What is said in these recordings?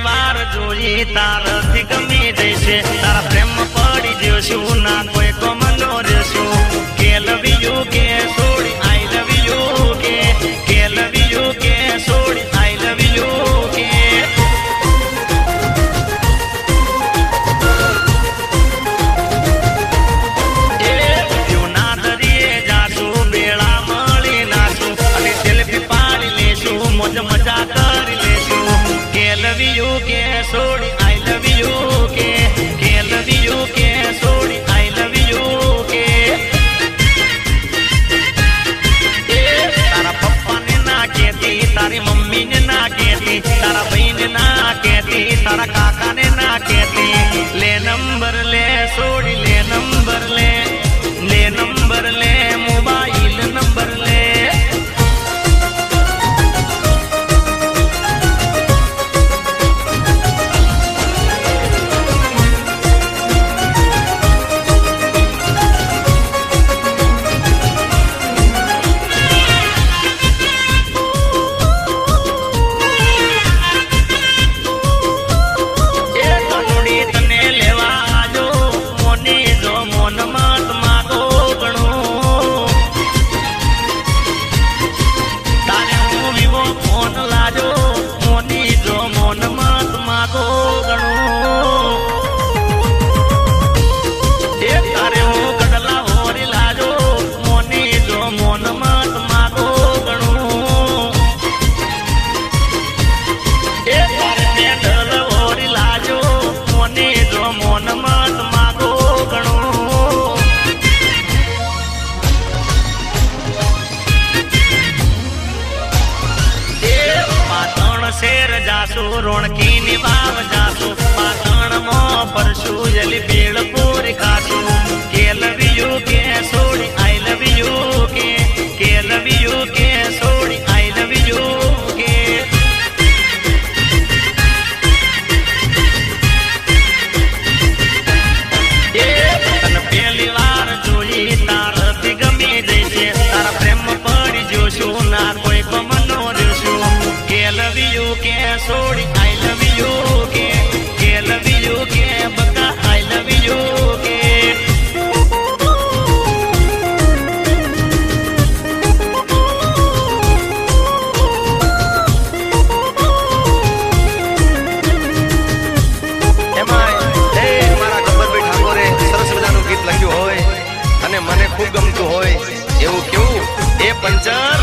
વાર જોઈ તારથી ગમી જશે તારા પ્રેમ પડી જશું ના કોઈ કમનો રહેશું કે લવ યુ કે સોડી આઈ લવ યુ કે લવ યુ કે સોડી આઈ લવ યુ કે મજા કરી લેશું કે લવ યુ કે સોડી આઈ લવ યુ કે લવ યુ કે સોડી આઈ લવ યુ કે તારા પપ્પાને ના કહેતી તારી મમ્મીને ના કહેતી તારા ભાઈને ના કહેતી તારા કાકાને ના કહેતી લે નંબર લે સોડી લે નંબર લે નંબર લે મોબાઈલ નંબર લે શેર જાસુ રોણકી ની વાવ જાસુ પાટણ મો પરસુ જલી પેડ પૂરી ખાસુ કે લવ યુ કે સોડી આઈ લવ યુ કે લવ યુ કે સોડી આઈ લવ યુ કે તને પહેલી વાર જોઈ તારથી ગમી જશે તારા પ્રેમ પડી જોશું ના કોઈ કમનો રહેશું કે લવ યુ કે સોડી આઈ લવ યુ કે લવ યુ કે બકા આઈ લવ યુ કે મારા ગબ્બરભાઈ ઠાકોરે સરસ મજાનું ગીત લખ્યું હોય અને મને ખૂબ ગમતું હોય એવું કેવું એ પંચર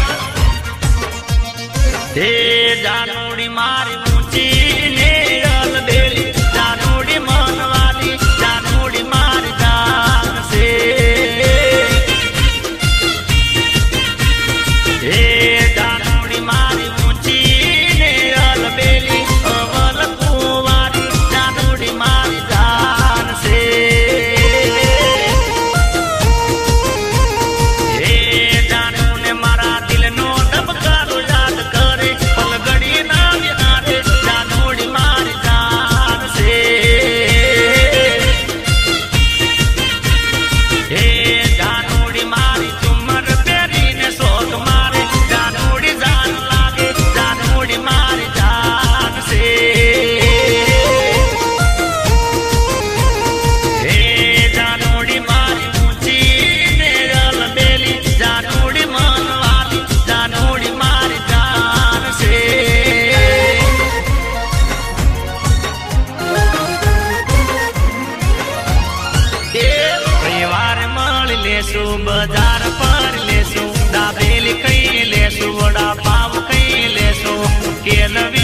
હે જાનોડી મારી ઊંચી ને અલબેલી જાનોડી મનવાલી જાનોડી મારી જાન છે હે જાનોડી મારી ઊંચી ને અલબેલી અવલ કુંવારી જાનોડી મારી જાન છે હે જાનોને મારા દિલનો ધબકારો યાદ કરે પલગડી ના યારે જાનોડી મારી જાન છે હે જાનોડી મારી ચુમર પહેરીને શોધ મારે જાનોડી જાન લાગે જાનોડી મારી જાન છે હે જાનોડી મારી ઊંચી ને અલબેલી જાનોડી મનવાલી જાનોડી મારી જાન છે પરિવાર મળી લેશું બજાર પર લેશું દાબેલી કઈ લેશું વડા પાવ કઈ લેશું કે લવ